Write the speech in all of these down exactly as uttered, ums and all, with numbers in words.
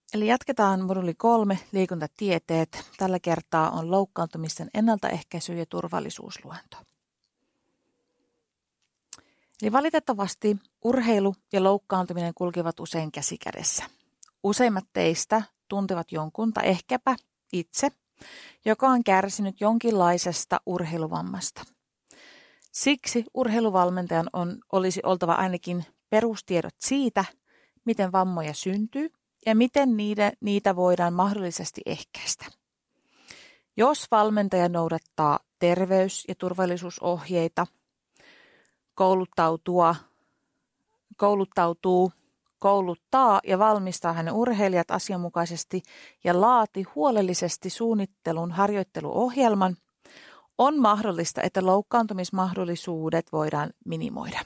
Eli jatketaan moduli kolme, liikuntatieteet. Tällä kertaa on loukkaantumisten ennaltaehkäisy ja turvallisuusluento. Eli valitettavasti urheilu ja loukkaantuminen kulkevat usein käsi kädessä. Useimmat teistä tuntevat jonkun tai ehkäpä itse, joka on kärsinyt jonkinlaisesta urheiluvammasta. Siksi urheiluvalmentajan on, olisi oltava ainakin perustiedot siitä, miten vammoja syntyy ja miten niitä, niitä voidaan mahdollisesti ehkäistä. Jos valmentaja noudattaa terveys- ja turvallisuusohjeita, kouluttautua, kouluttautuu, kouluttaa ja valmistaa hänen urheilijat asianmukaisesti ja laati huolellisesti suunnittelun harjoitteluohjelman, on mahdollista, että loukkaantumismahdollisuudet voidaan minimoida.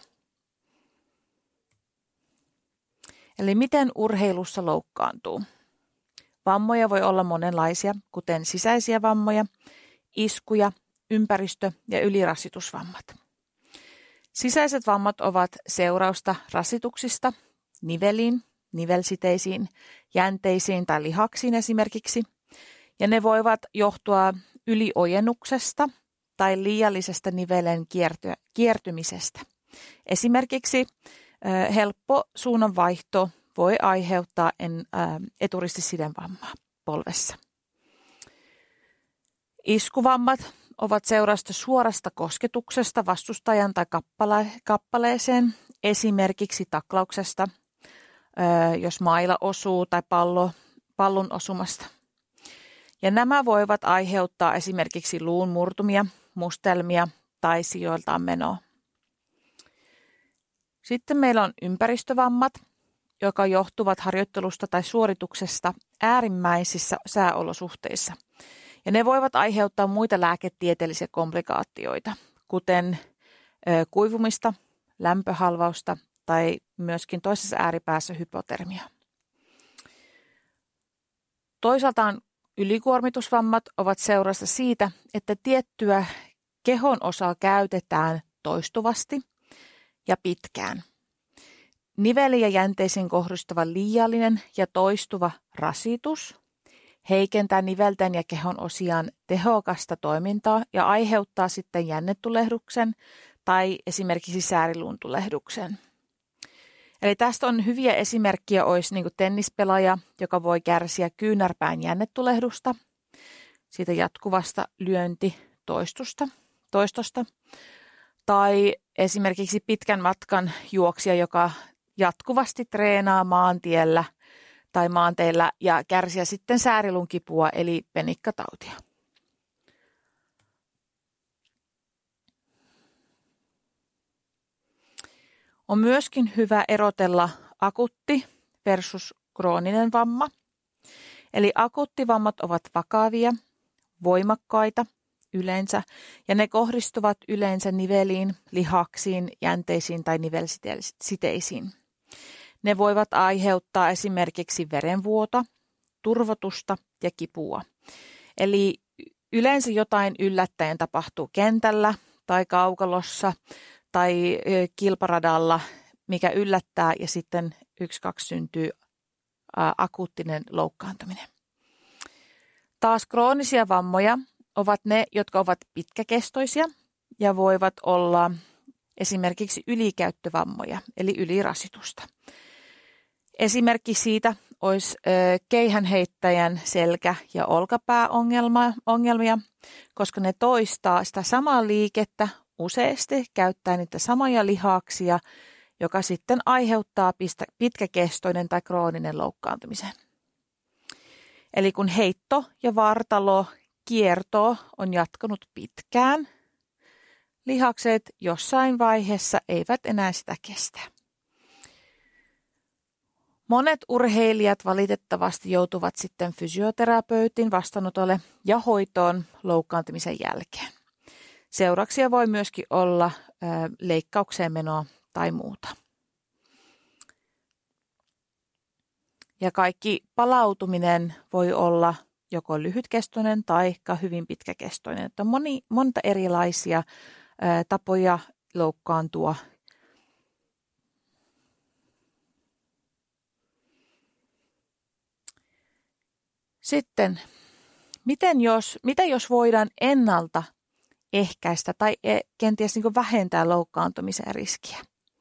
Eli miten urheilussa loukkaantuu? Vammoja voi olla monenlaisia, kuten sisäisiä vammoja, iskuja, ympäristö- ja ylirasitusvammat. Sisäiset vammat ovat seurausta rasituksista niveliin, nivelsiteisiin, jänteisiin tai lihaksiin esimerkiksi, ja ne voivat johtua yliojennuksesta tai liiallisesta nivelen kiertymisestä. Esimerkiksi äh, helppo suunnanvaihto voi aiheuttaa en, äh, eturistisydänvammaa polvessa. Iskuvammat ovat seurausta suorasta kosketuksesta vastustajan tai kappale- kappaleeseen, esimerkiksi taklauksesta, äh, jos maila osuu tai pallo, pallon osumasta. Ja nämä voivat aiheuttaa esimerkiksi luun murtumia, mustelmia tai sijoiltaan menoa. Sitten meillä on ympäristövammat, jotka johtuvat harjoittelusta tai suorituksesta äärimmäisissä sääolosuhteissa. Ja ne voivat aiheuttaa muita lääketieteellisiä komplikaatioita, kuten ö, kuivumista, lämpöhalvausta tai myöskin toisessa ääripäässä hypotermia. Toisaaltaan ylikuormitusvammat ovat seurausta siitä, että tiettyä kehon osaa käytetään toistuvasti ja pitkään. Niveliin ja jänteisiin kohdistuva liiallinen ja toistuva rasitus heikentää nivelten ja kehon osiaan tehokasta toimintaa ja aiheuttaa sitten jännetulehduksen tai esimerkiksi sääriluuntulehduksen. Eli tästä on hyviä esimerkkejä, olisi niin kuin tennispelaaja, joka voi kärsiä kyynärpään jännetulehdusta, siitä jatkuvasta lyöntitoistosta, toistosta, tai esimerkiksi pitkän matkan juoksija, joka jatkuvasti treenaa maantiellä tai maanteillä ja kärsiä sitten sääriluun kipua eli penikkatautia. On myöskin hyvä erotella akuutti versus krooninen vamma. Eli akuuttivammat ovat vakavia, voimakkaita yleensä, ja ne kohdistuvat yleensä niveliin, lihaksiin, jänteisiin tai nivelsiteisiin. Ne voivat aiheuttaa esimerkiksi verenvuotoa, turvotusta ja kipua. Eli yleensä jotain yllättäen tapahtuu kentällä tai kaukalossa tai kilparadalla, mikä yllättää ja sitten yksi kaksi syntyy ä, akuuttinen loukkaantuminen. Taas kroonisia vammoja ovat ne, jotka ovat pitkäkestoisia ja voivat olla esimerkiksi ylikäyttövammoja, eli ylirasitusta. Esimerkki siitä olisi ö, keihänheittäjän selkä- ja olkapääongelmia, koska ne toistaa sitä samaa liikettä useasti, käyttää niitä samoja lihaksia, joka sitten aiheuttaa pitkäkestoinen tai krooninen loukkaantumisen. Eli kun heitto ja vartalo kierto on jatkunut pitkään, lihakset jossain vaiheessa eivät enää sitä kestä. Monet urheilijat valitettavasti joutuvat sitten fysioterapeutin vastaanotolle ja hoitoon loukkaantumisen jälkeen. Seurauksia voi myöskin olla ö, leikkaukseen menoa tai muuta. Ja kaikki palautuminen voi olla joko lyhytkestoinen tai hyvin pitkäkestoinen. Että on moni, monta erilaisia ö, tapoja loukkaantua. Sitten, miten jos, mitä jos voidaan ennalta ehkäistä tai kenties niin kuin vähentää loukkaantumisen riskiä?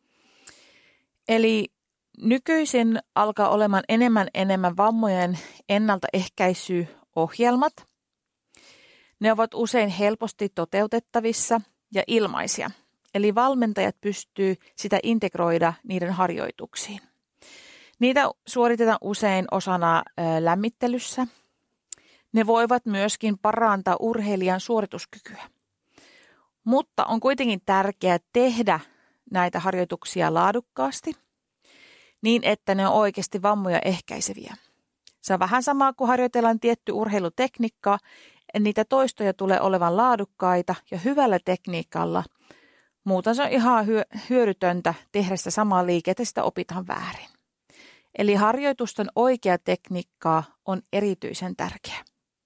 Eli nykyisin alkaa olemaan enemmän enemmän vammojen ennaltaehkäisyohjelmat. Ne ovat usein helposti toteutettavissa ja ilmaisia. Eli valmentajat pystyy sitä integroida niiden harjoituksiin. Niitä suoritetaan usein osana ä, lämmittelyssä. Ne voivat myöskin parantaa urheilijan suorituskykyä. Mutta on kuitenkin tärkeää tehdä näitä harjoituksia laadukkaasti niin, että ne on oikeasti vammoja ehkäiseviä. Se on vähän samaa, kun harjoitellaan tietty urheilutekniikka, niitä toistoja tulee olevan laadukkaita ja hyvällä tekniikalla. Muuten se on ihan hyödytöntä tehdä sitä samaa liikettä, sitä opitaan väärin. Eli harjoitusten oikea tekniikka on erityisen tärkeä.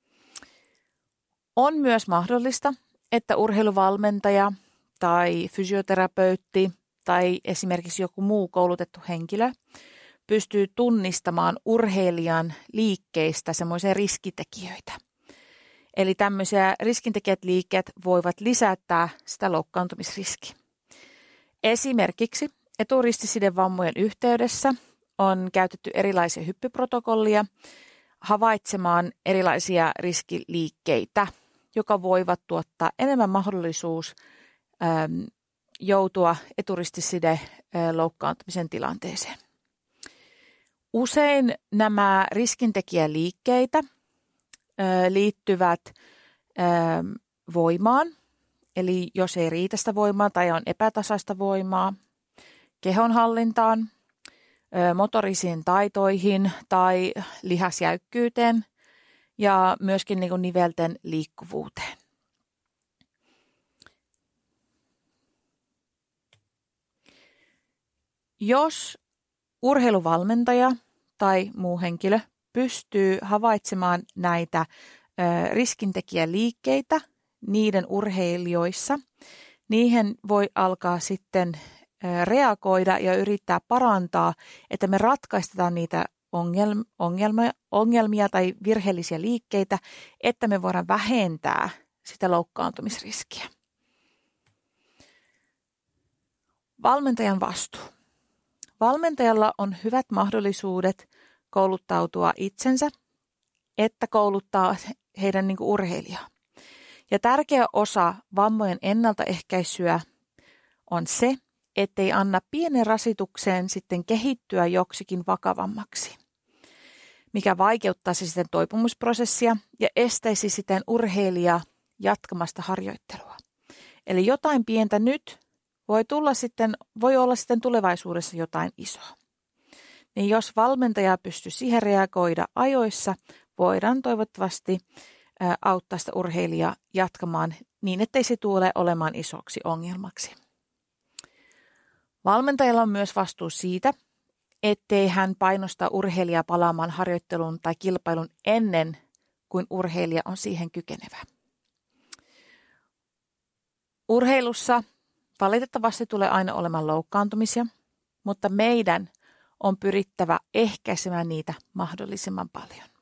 On myös mahdollista, että urheiluvalmentaja tai fysioterapeutti tai esimerkiksi joku muu koulutettu henkilö pystyy tunnistamaan urheilijan liikkeistä semmoisia riskitekijöitä. Eli tämmöisiä riskintekijät liikkeet voivat lisätä sitä loukkaantumisriskiä. Esimerkiksi eturistiside-vammojen yhteydessä on käytetty erilaisia hyppyprotokollia havaitsemaan erilaisia riskiliikkeitä, joka voivat tuottaa enemmän mahdollisuus äm, joutua eturistiside-loukkaantumisen tilanteeseen. Usein nämä riskintekijäliikkeitä ää, liittyvät ää, voimaan, eli jos ei riitä sitä voimaa tai on epätasaista voimaa, kehonhallintaan, ää, motorisiin taitoihin tai lihasjäykkyyteen ja myöskin niin kuin nivelten liikkuvuuteen. Jos urheiluvalmentaja tai muu henkilö pystyy havaitsemaan näitä ö, riskintekijäliikkeitä niiden urheilijoissa, niihin voi alkaa sitten ö, reagoida ja yrittää parantaa, että me ratkaistetaan niitä ongelmia, ongelmia, ongelmia tai virheellisiä liikkeitä, että me voidaan vähentää sitä loukkaantumisriskiä. Valmentajan vastuu. Valmentajalla on hyvät mahdollisuudet kouluttautua itsensä, että kouluttaa heidän niin kuin urheilijaa. Ja tärkeä osa vammojen ennaltaehkäisyä on se, ettei anna pienen rasitukseen sitten kehittyä joksikin vakavammaksi, mikä vaikeuttaisi sitten toipumusprosessia ja estäisi sitten urheilijaa jatkamasta harjoittelua. Eli jotain pientä nyt voi, tulla sitten, voi olla sitten tulevaisuudessa jotain isoa. Niin jos valmentaja pystyy siihen reagoida ajoissa, voidaan toivottavasti auttaa sitä urheilijaa jatkamaan niin, ettei se tule olemaan isoksi ongelmaksi. Valmentajalla on myös vastuu siitä, ettei hän painosta urheilijaa palaamaan harjoitteluun tai kilpailun ennen kuin urheilija on siihen kykenevä. Urheilussa valitettavasti tulee aina olemaan loukkaantumisia, mutta meidän on pyrittävä ehkäisemään niitä mahdollisimman paljon.